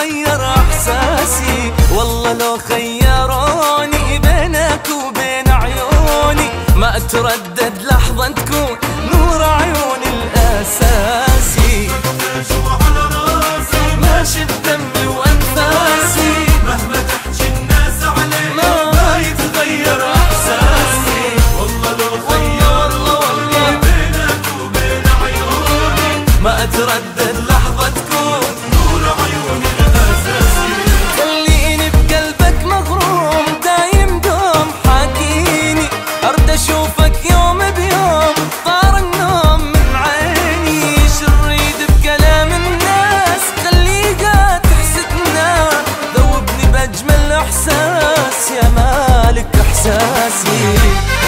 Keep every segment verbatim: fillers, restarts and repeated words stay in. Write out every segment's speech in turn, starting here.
يتغير احساسي. والله لو خيروني بينك وبين عيوني ما اتردد لحظة تكون نور عيوني الاساسي. ماشي بدمي وانفاسي مهما تحكي الناس عليك ما يتغير احساسي. والله لو خيروني بينك وبين عيوني ما اتردد لحظة تكون نور عيوني الاساسي. خليني بقلبك مغروم دايم دوم حاكيني ارد اشوفك يوم بيوم طار النوم من عيني. شريد بكلام الناس خليها تحسدنا ذوبني باجمل احساس يا مالك احساسي.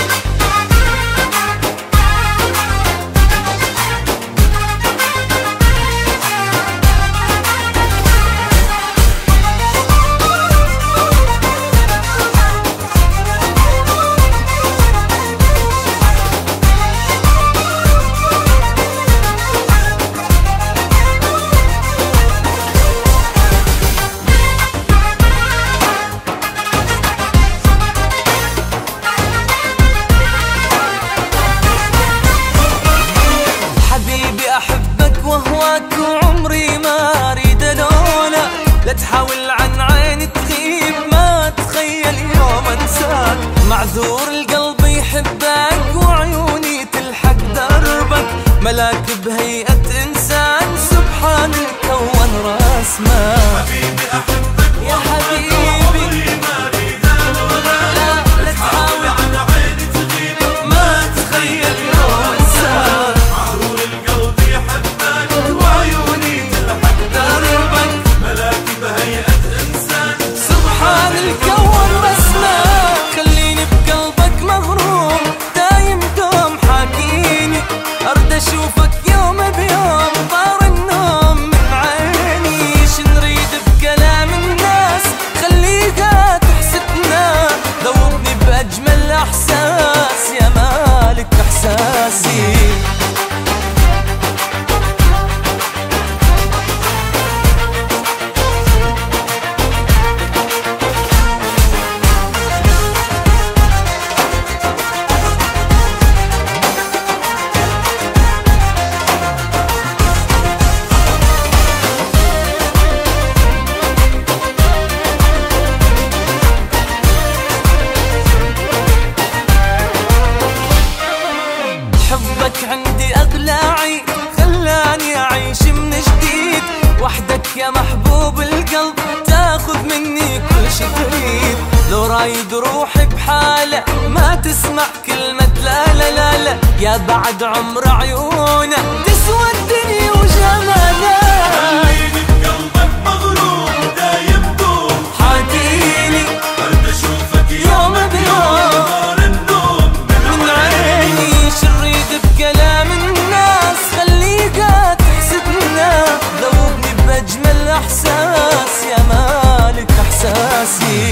وهواك وعمري ما اريد الونا لا تحاول عن عيني تغيب ما تخيل يوم انساك. معذور القلب يحبك وعيوني تلحق دربك ملاك بهيئة انسان سبحان الكون رسمه. حبيبي احبك يا حبيبي ما اريد الونا لا لا تحاول عن عيني تغيب ما تخيل يوم انساك. معذور القلب يحبك وعيوني تلحق دربك ملاك بهيئة انسان سبحان الكون رسمه. خليني بقلبك مغروم دايم دوم حاكيني ارد اشوفك يوم بيوم طار النوم من عيني. شنريد بكلام الناس خليها تحسدنا ذوبني باجمل احساس يا مالك احساسي. حبك عندي أغلى عيد خلاني أعيش من جديد. وحدك يا محبوب القلب تاخذ مني كل شي تريد. لو رايد روحي بحالة ما تسمع كلمة لا لا لا لا يا بعد عمر عيونك تسوى الدنيا وجمالها. خليني بقلبك مغروم دايم دوم حاكيني ارد اشوفك يوم بيوم كلام الناس خليها تحسدنا ذوبني باجمل احساس يا مالك احساسي.